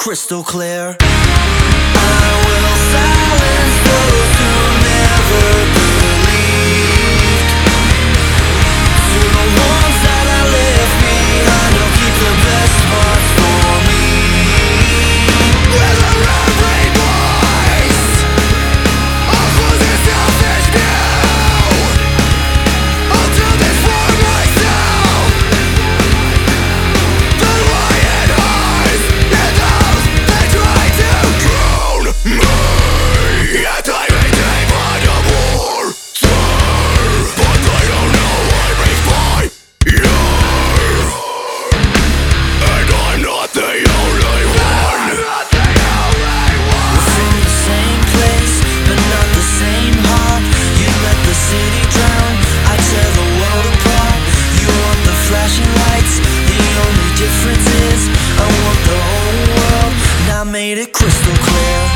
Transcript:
crystal clear. I will silence those who never believed. To the ones that I left behind, I'll keep the best parts for me. With every voice, I'll close this selfish view. I'll do this for myself. The lion eyes and those that try to drown me. Yet I maintain my war. But they don't know I breathe fire. And I'm not the only one. We're from the same place, but not the same heart. You let the city drown, I tear the world apart. You want the flashing lights, the only difference is I want the whole world, and I made it crystal clear.